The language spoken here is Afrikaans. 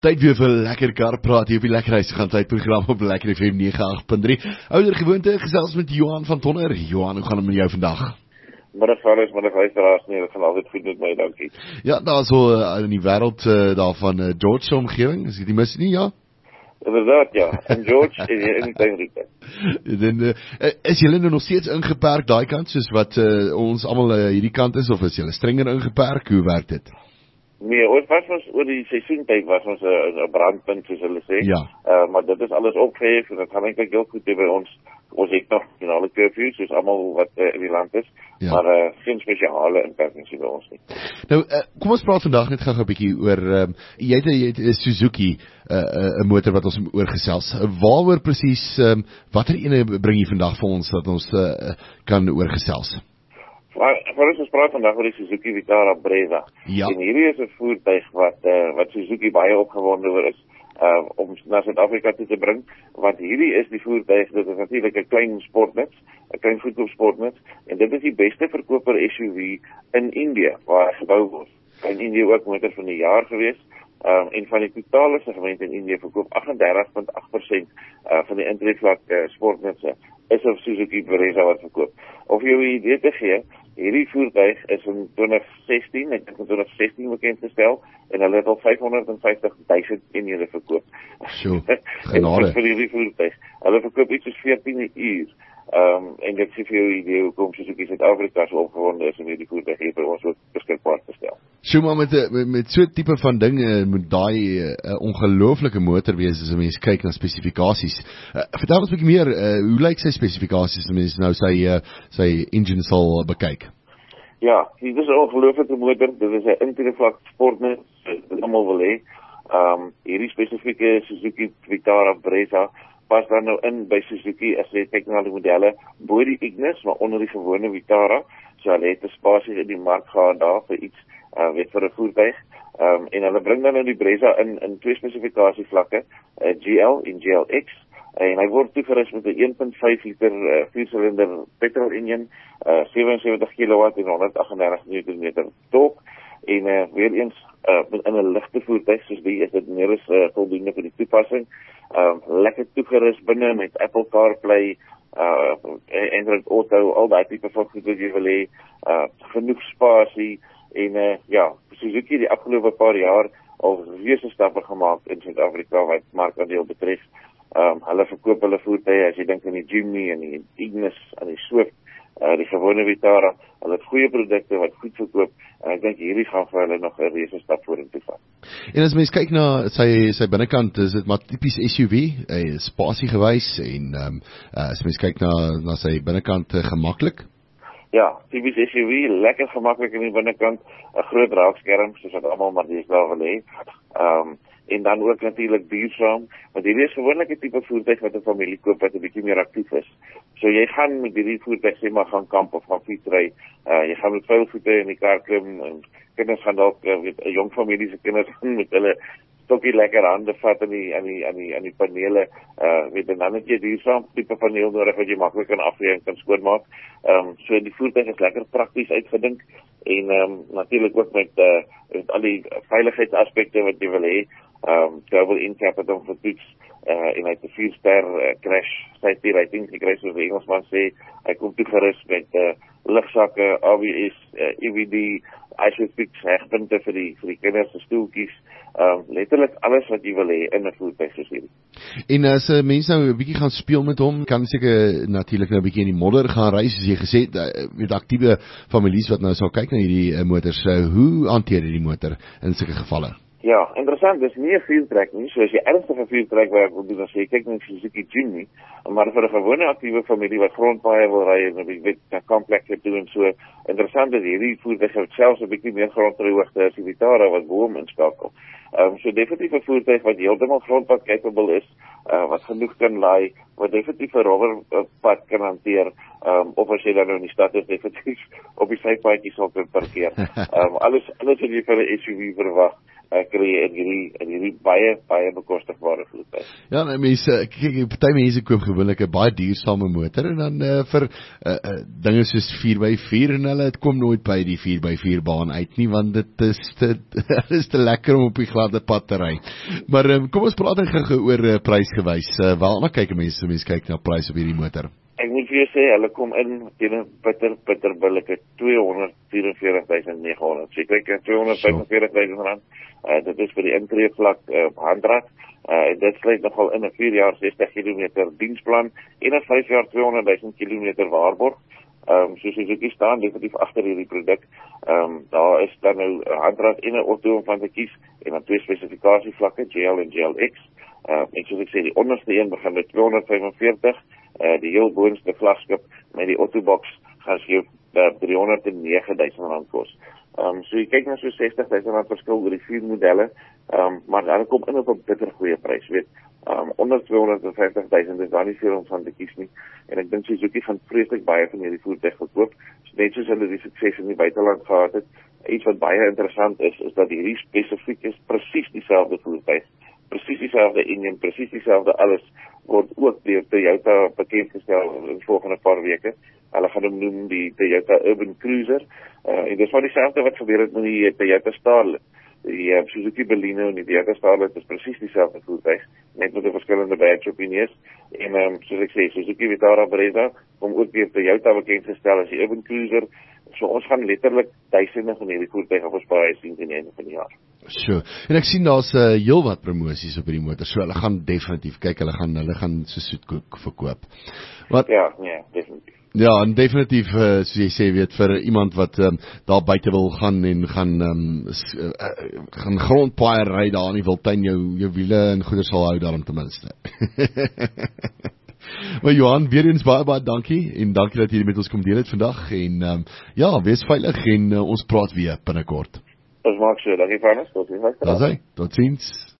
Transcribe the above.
Tyd weer vir lekker kar praat hier op die Lekker Reis gaan tydprogram op Lekker FM 98.3. Ouer gewoonte gesels met Johan van Tonner. Johan, hoe gaan het met jou vandag? Middag luisteraars, nee, dat gaan altyd goed met my, dankie. Ja, daar is al in die wêreld daarvan George omgewing, is dit nie mis nie, ja? Inderdaad, ja. En George is hier in die tuinriete. Dan is julle nou nog steeds ingeperk daai kant soos wat ons almal hierdie kant is, of is julle strenger ingeperk? Hoe werk dit? Nee, oor die seisoentyd was ons 'n brandpunt, soos hulle sê. Ja. Maar dit is alles opgehef en dit gaan eintlik heel goed by ons. Ons het nog nasionale curfew, soos almal wat in die land is, Ja. maar geen spesiale inperkings by ons nie. Nou, kom ons praat vandag net gou 'n bietjie oor, jy het 'n Suzuki, 'n motor wat ons oor gesels. Waaroor presies, watter ene bring jy vandag vir ons dat ons kan oor gesels? Voor ons praat vandag oor die Suzuki Vitara Brezza. Ja. En hierdie is 'n voertuig wat Suzuki baie opgewonde oor is om na Suid-Afrika toe te bring, want hierdie is die voertuig, dit is natuurlik 'n klein sportnuts, 'n klein goedkoop sportnuts, en dit is die beste verkoper SUV in Indië, waar hy gebou word. In Indië ook motor van die jaar gewees, en van die totale segment in Indië verkoop 38.8% van die intrevlak sportnutse is op Suzuki Brezza wat verkoop. Of jy 'n idee te gee, hierdie voertuig is in 2016, ek dink in 2016 bekendgestel, en hulle het al 550.000 eenhede verkoop. Sjoe, genade. Vir hierdie voertuig. Hulle verkoop iets soos 14 'n uur. En dit gee vir jou 'n idee hoekom Suzuki Suid-Afrika so opgewonde is om hierdie voertuig hier by ons ook beskikbaar te stel. Sjoe, maar met so 'n tipe van ding moet daai ongelooflike motor wees as 'n mens kyk na spesifikasies. Vertel ons 'n bietjie meer, hoe lyk sy spesifikasies as 'n mens nou sy engine sal bekyk? Ja, dit is 'n ongelooflike motor. Dit is 'n intrevlak sportnut, wat almal wil hê. Hierdie spesifieke Suzuki Vitara Brezza pas dan nou in by Suzuki as jy kyk na die modelle bo die Ignis, maar onder die gewone Vitara. So hulle het 'n spasie in die mark gehad daar vir iets, vir 'n voertuig. En hulle bring dan nou die Brezza in twee spesifikasievlakke, GL en GLX. En hy word toegerus met 'n 1.5 liter 4-silinder petrol engine, 77 kW en 138 Nm torque. En weer eens in 'n ligte voertuig soos die is dit meer as voldoende vir die toepassing. Lekker toegerus binne met Apple CarPlay, Android Auto, al daai tipe van goed wat jy wil hê, genoeg spasie en Suzuki die afgelope paar jaar al reuse stappe gemaak in Suid-Afrika wat markandeel betref. Hulle verkoop hulle voertuie, as jy dink aan die Jimny en die Ignis en die Swift, die gewone Vitara, hulle het goeie produkte wat goed verkoop, en ek dink hierdie gaan vir hulle nog 'n reuse stap vorentoe vat. En as mens kyk na sy binnekant, is dit maar tipies SUV, spasie gewys, en as mens kyk na sy binnekant, gemaklik? Ja, tipies SUV, lekker gemaklik in die binnekant, 'n groot raakskerm, soos wat almal maar deesdae wil hê. En dan ook natuurlik duursaam, want hierdie is gewoonlik 'n tipe voertuig wat 'n familie koop wat 'n bietjie meer aktief is. So jy gaan met hierdie voertuig sê maar gaan kamp of gaan fietsry, jy gaan met veel voete in die kar klim, en kinders gaan dalk 'n jong familie se kinders met hulle stokkie lekker hande vat aan die panele, en dan het jy duursaam tipe paneel nodig wat jy maklik kan afvee en kan skoonmaak. So die voertuig is lekker prakties uitgedink, en natuurlik ook met al die veiligheidsaspekte wat jy wil hê. Global in-cap het hom getoets, en hy het 'n 4-ster crash safety rating gekry, soos die Engelsman sê. Hy kom toegerus met ligsakke, ABS, EVD, ISOFIX hegpunte vir die kinders se stoeltjies, letterlik alles wat jy wil hê in 'n voertuig soos hierdie. En as mense nou 'n bietjie gaan speel met hom, kan seker natuurlik nou 'n bietjie in die modder gaan ry, soos jy gesê het, met aktiewe families wat nou sal kyk na hierdie motors. Hoe hanteer jy die motor in sulke gevalle? Ja, interessant, dis nie 'n viertrek nie, so as jy ernstige viertrek werk wil doen, dan sê jy kyk net Suzuki Jimny, maar vir 'n gewone aktiewe familie wat grondpaaie wil ry en jy weet na kampplekke toe en so, interessant is hierdie voertuig het selfs 'n bietjie meer grondryhoogte as die Vitara wat bo hom inskakel. So definitief 'n voertuig wat heeltemal grondpad capable is, wat genoeg kan laai, wat definitief 'n rubberpad kan hanteer, of as jy dan nou in die stad is, definitief op die sypaadjies sal kan parkeer. Alles wat jy vir 'n SUV verwag, kry in hierdie baie bekostigbare voertuig. Ja, mense, kyk, party mense koop gewoonlik 'n baie duursame motor en dan vir dinge soos 4x4 en hulle kom nooit by die 4x4 baan uit nie, want dit is te lekker om op die gladde pad te ry. Maar kom ons praat gou oor prysgewys. Waarna kyk mense kyk na prys op hierdie motor? Ek moet vir jou sê, hulle kom in teen 'n bitter billike 244.900. So jy kry 245.000 rand. Dit is vir die intree vlak handrad. Dit sluit nogal in 'n 4 jaar 60 km diensplan en 'n 5 jaar 200.000 km waarborg. Soos Suzuki staan definitief agter hierdie produk. Daar is dan nou 'n handrad en 'n auto om van te kies en dan 2 spesifikasievlakke, GL en GLX. En soos ek sê, die onderste een begin met 245, die heel boonste vlaggenskap met die autobox gaan vir jou 309.000 rand kos. So jy kyk na so 60.000 rand verskil oor die 4 modelle, maar hulle kom in op 'n bitter goeie prys, weet. Onder 250.000 is daar nie veel om van te kies nie, en ek dink Suzuki gaan vreeslik baie van hierdie voertuig verkoop, net soos hulle die sukses in die buiteland gehad het. Iets wat baie interessant is dat hierdie spesifiek is presies dieselfde voertuig, presies dieselfde engine, presies dieselfde alles, word ook deur Toyota bekendgestel in volgende paar weke. Hulle gaan hom noem die Toyota Urban Cruiser, en dis maar dieselfde wat gebeur het met die Toyota Starlet. Die Suzuki Baleno en die Toyota Starlet is presies dieselfde voertuig, net met 'n verskillende badge op die neus. En soos ek sê, Suzuki Vitara Brezza kom ook deur Toyota bekendgestel as die Urban Cruiser. So ons gaan letterlik duisende van hierdie voertuie op ons paaie sien teen die einde van die jaar. Sure. En ek sien daar's heelwat promosies op hierdie motor. So hulle gaan definitief kyk, hulle gaan so soetkoek verkoop. Wat Ja, nee, definitief. Ja, en definitief, soos jy sê, weet, vir iemand wat daar buite wil gaan en gaan grondpaaie ry daar in die Wildtuin, jou wiele en goeder sal hou daarom ten minste. Maar Johan, weer eens baie dankie, en dankie dat jy met ons kom deel het vandag, en ja, wees veilig, en ons praat weer binnekort. Ons maak so, dankie Frans, tot ziens. Tot ziens.